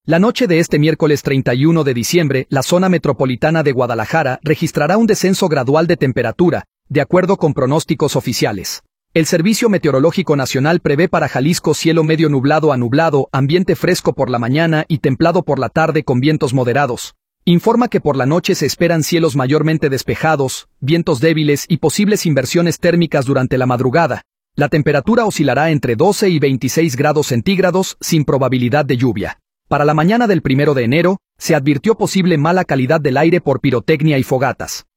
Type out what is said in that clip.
La noche de este miércoles 31 de diciembre, la zona metropolitana de Guadalajara registrará un descenso gradual de temperatura, de acuerdo con pronósticos oficiales. El Servicio Meteorológico Nacional prevé para Jalisco cielo medio nublado a nublado, ambiente fresco por la mañana y templado por la tarde con vientos moderados. Informa que por la noche se esperan cielos mayormente despejados, vientos débiles y posibles inversiones térmicas durante la madrugada. La temperatura oscilará entre 12 y 26 grados centígrados sin probabilidad de lluvia. Para la mañana del 1 de enero, se advirtió posible mala calidad del aire por pirotecnia y fogatas.